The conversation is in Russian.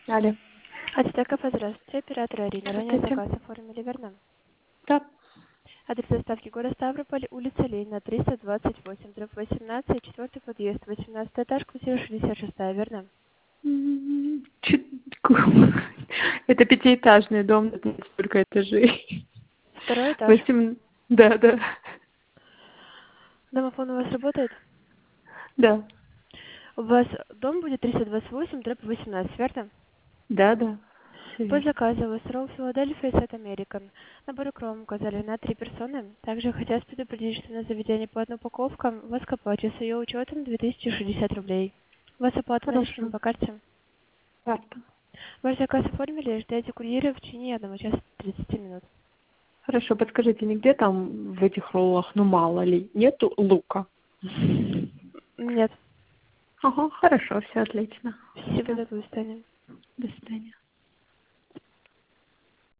Алло. Ацтеков, здравствуйте. Оператор Арина. Ранее Здравствуйте. заказ оформили, верно? Да. Адрес доставки город Ставрополь, улица Ленина, 328, дробь 18, четвертый подъезд, 18 этаж, квартира 66, верно? Это пятиэтажный дом, тут нет столько этажей. Второй этаж. Да, да. Домофон у вас работает? Да. У вас дом будет 328, дробь 18, верно? Да, да. Всё По верно. заказу у вас ролл Филадельфия Сет Американ. Набор икром указали на 3 персоны. Также хотелось предупредить, что на заведение по одной упаковкам у вас оплате с ее учетом 2060 рублей. У вас оплата наличными Хорошо. по карте? Карта. Ваш заказ оформили, ждете курьера в течение 1 часа 30 минут. Хорошо, подскажите, нигде там в этих роллах, ну мало ли, нету лука? Нет. Ага, хорошо, все отлично. Спасибо, Всё. до свидания. До свидания.